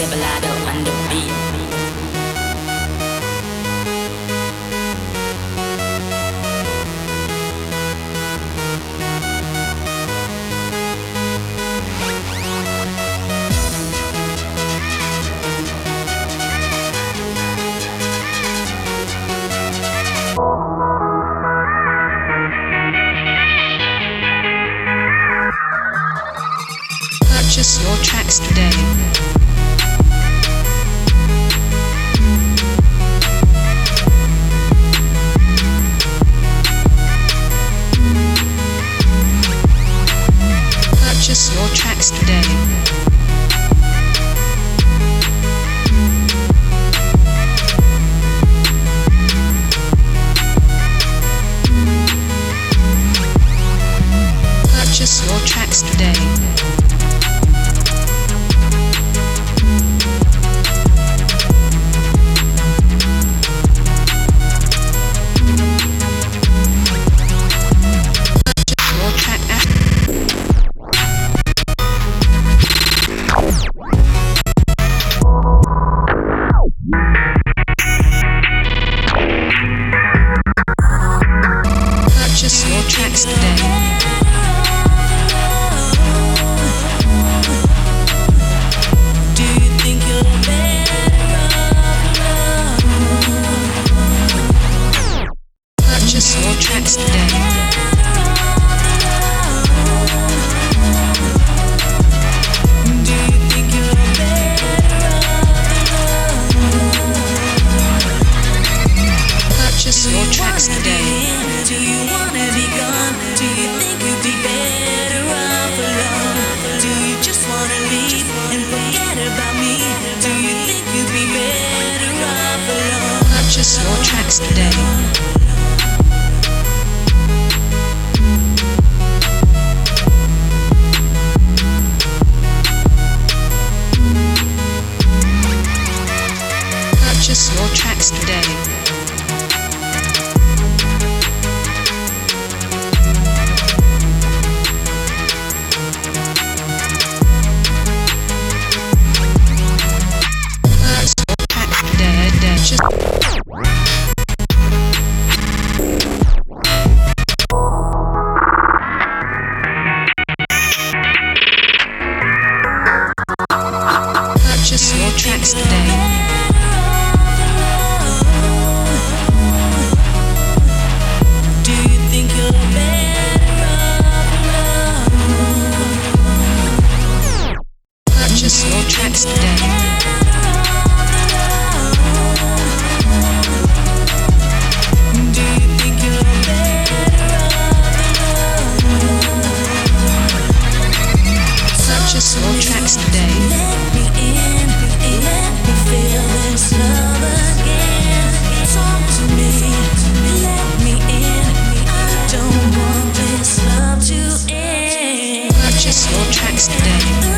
balado on the beat. Purchase your tracks today. Purchase your tracks today. Purchase your tracks today. Purchase your tracks today. Do you think you're better off? Purchase your tracks today. Do you think you're better off? Purchase your tracks today. Do you wanna be gone? Do you think you'd be better off alone? Do you just wanna leave and forget about me? Do you think you'd be better off alone? Purchase your tracks today. Purchase your tracks today. Purchase your tracks today. Do you think you're better off? Purchase your tracks today. Do you think you're better off? Purchase your tracks today. Let me in, let me feel this love again. Talk to me, let me in. I don't want this love to end. Purchase your tracks today.